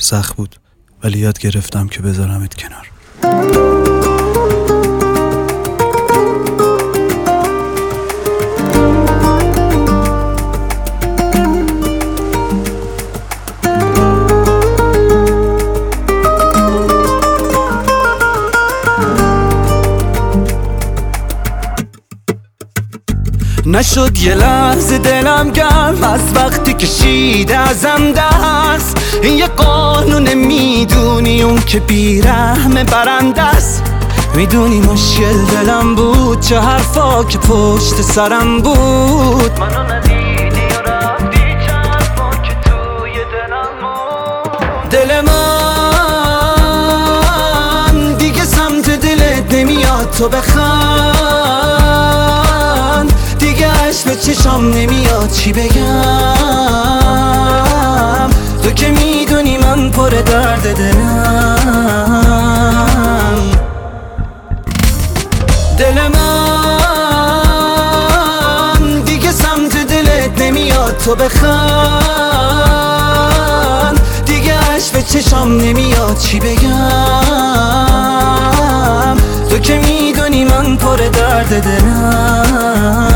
سخت بود ولی یاد گرفتم که بذارمت کنار. نشد یه لحظه دلم گرم از وقتی کشیده ازم دست. این یه قانون میدونی اون که بیرحم برنده است. میدونی مشکل دلم بود چه حرفا که پشت سرم بود. منو ندیدی و رفتی چه حرفا که توی دلم بود. دل من دیگه سمت دلت نمیاد تو بخند. به چشام نمیاد چی بگم. تو که میدونی من پر درد دلم. دل من دیگه سمت دلت نمیاد تو بخند. دیگه عشق به چشام نمیاد چی بگم. تو که میدونی من پر درد دلم.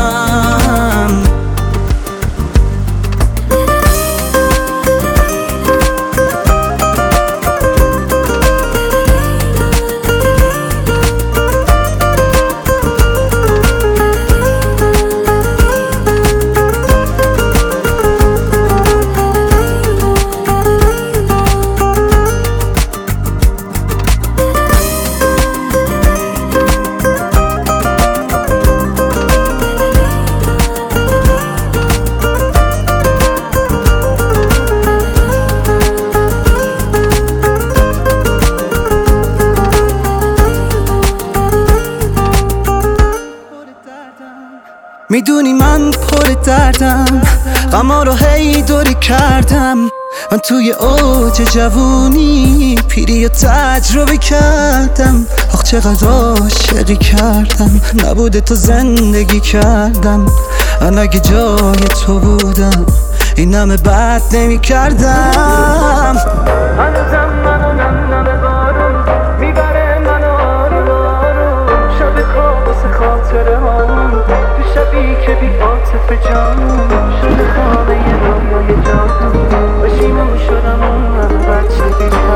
میدونی من پر دردم، غما رو هی دوری کردم. من توی اوج جوونی پیری رو تجربه کردم. آخ چقدر عاشقی کردم، نبوده تو زندگی کردم. من اگه جای تو بودم این همه بد نمی کردم. هنوزم منو نم بارون میبره منو آروم آروم. شب کابوس خاطره هامون تو شبی که بی عاطفه جامون شده خانه یه رویای جادو. بشیمون شدم اون بچه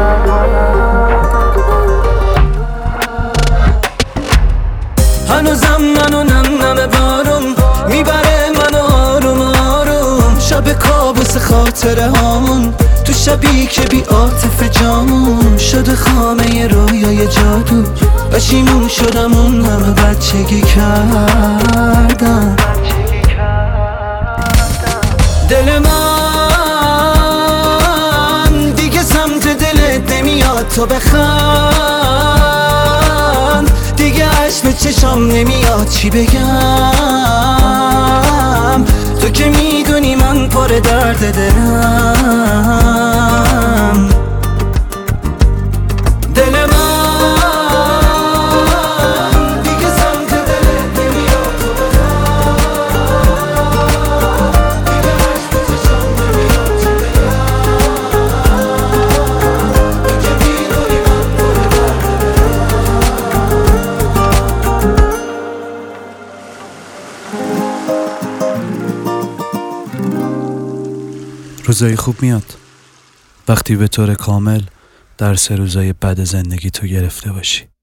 هنوزم منو نم بارون میبره منو آروم آروم. شب کابوس خاطره هامون تو شبی که بی عاطفه جامون شده خامه ی رویای جادو. بشیمون شدم اون همه بچگی کردم. دل من دیگه سمت دلت نمیاد تو بخند. دیگه عشق به چشام نمیاد چی بگم. تو که میدونی من پر درد دلم. دل من دیگه سمت دلت نمیاد تو بخند. دیگه عشق به چشام نمیاد چی بگم. تو که میدونی من پر درد روزای خوب میاد وقتی به طور کامل درس روزای بد زندگی تو گرفته باشی.